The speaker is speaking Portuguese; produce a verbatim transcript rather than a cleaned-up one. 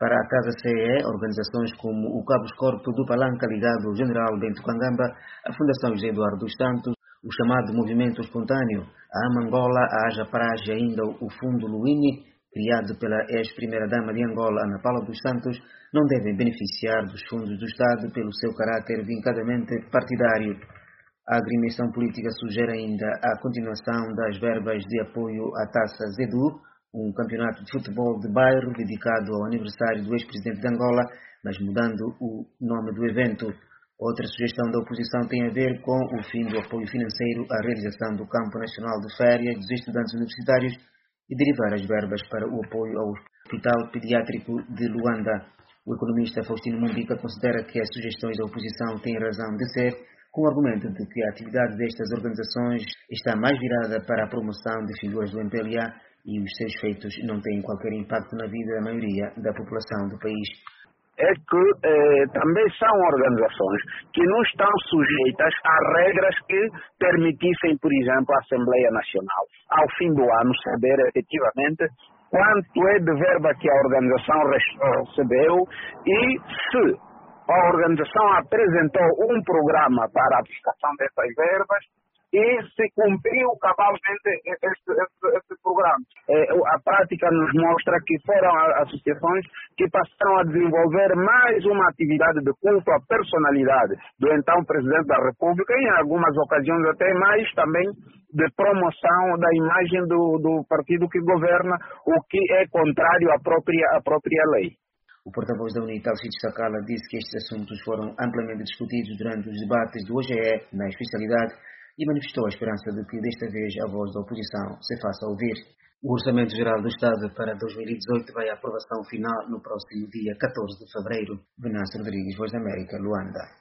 Para a Casa C E E, organizações como o Cabo Corpo do Palanca ligado ao General Bento Kangamba, a Fundação José Eduardo dos Santos, o chamado Movimento Espontâneo, a Amangola, a Aja Parage e ainda o Fundo Luini, criado pela ex-primeira-dama de Angola, Ana Paula dos Santos, não devem beneficiar dos fundos do Estado pelo seu caráter vincadamente partidário. A agremiação política sugere ainda a continuação das verbas de apoio à Taça Zedu, um campeonato de futebol de bairro dedicado ao aniversário do ex-presidente de Angola, mas mudando o nome do evento. Outra sugestão da oposição tem a ver com o fim do apoio financeiro à realização do Campo Nacional de Férias dos Estudantes Universitários e derivar as verbas para o apoio ao Hospital Pediátrico de Luanda. O economista Faustino Mumbica considera que as sugestões da oposição têm razão de ser, com o argumento de que a atividade destas organizações está mais virada para a promoção de figuras do M P L A e os seus feitos não têm qualquer impacto na vida da maioria da população do país. É que eh, também são organizações que não estão sujeitas a regras que permitissem, por exemplo, a Assembleia Nacional, ao fim do ano, saber efetivamente quanto é de verba que a organização recebeu e se a organização apresentou um programa para a aplicação dessas verbas e se cumpriu cabalmente este, este, este programa. É, a prática nos mostra que foram associações que passaram a desenvolver mais uma atividade de culto à personalidade do então Presidente da República e em algumas ocasiões até mais também de promoção da imagem do, do partido que governa, o que é contrário à própria, à própria lei. O porta-voz da UNITA, Alcides Sacala, disse que estes assuntos foram amplamente discutidos durante os debates do O G E na especialidade e manifestou a esperança de que desta vez a voz da oposição se faça ouvir. O Orçamento Geral do Estado para dois mil e dezoito vai à aprovação final no próximo dia catorze de fevereiro. Venâncio Rodrigues, Voz da América, Luanda.